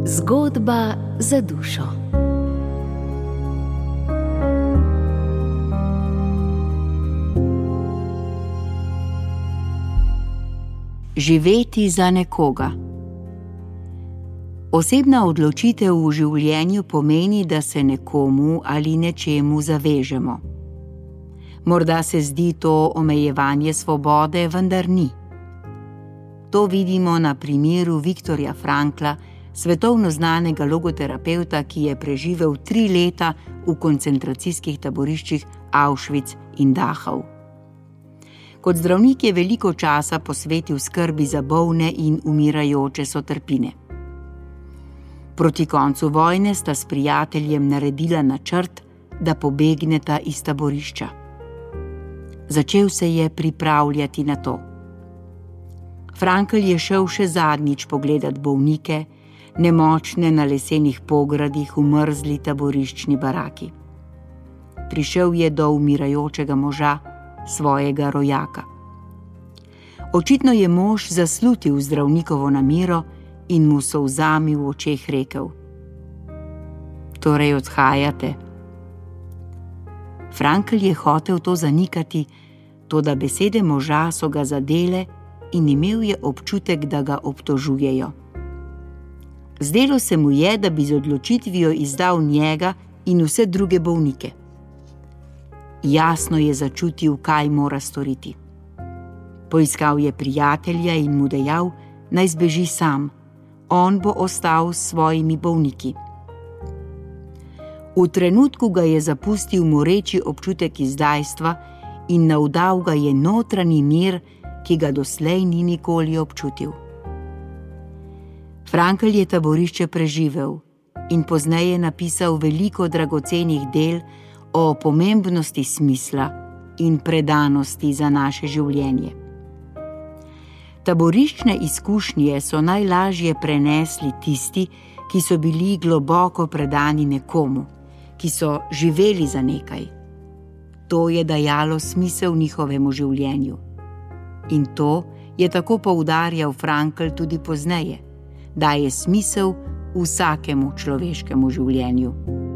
Zgodba za dušo. Živeti za nekoga. Osebna odločitev v življenju pomeni, da se nekomu ali nečemu zavežemo. Morda se zdi to omejevanje svobode, vendar ni. To vidimo na primeru Viktorja Frankla, svetovno znanega logoterapevta, ki je preživel 3 leta v koncentracijskih taboriščih Auschwitz in Dachau. Kot zdravnik je veliko časa posvetil skrbi za bolne in umirajoče sotrpine. Proti koncu vojne sta s prijateljem naredila načrt, da pobegneta iz taborišča. Začel se je pripravljati na to. Frankl je šel še zadnjič pogledat bolnike, nemočne na lesenih pogradih v mrzli taboriščni baraki. Prišel je do umirajočega moža, svojega rojaka. Očitno je mož zaslutil zdravnikovo namero in mu solzami v očeh rekel: "Torej odhajate." Frankl je hotel to zanikati, toda besede moža so ga zadele in imel je občutek, da ga obtožujejo. Zdelo se mu je, da bi z odločitvijo izdal njega in vse druge bolnike. Jasno je začutil, kaj mora storiti. Poiskal je prijatelja in mu dejal, naj zbeži sam, on bo ostal s svojimi bolniki. V trenutku ga je zapustil moreči občutek izdajstva in navdal ga je notranji mir, ki ga doslej ni nikoli občutil. Frankl je taborišče preživel in pozneje napisal veliko dragocenih del o pomembnosti smisla in predanosti za naše življenje. Taboriščne izkušnje so najlažje prenesli tisti, ki so bili globoko predani nekomu, ki so živeli za nekaj. To je dajalo smisel njihovemu življenju. In to je tako poudarjal Frankl tudi pozneje, daje smisel vsakemu človeškemu življenju.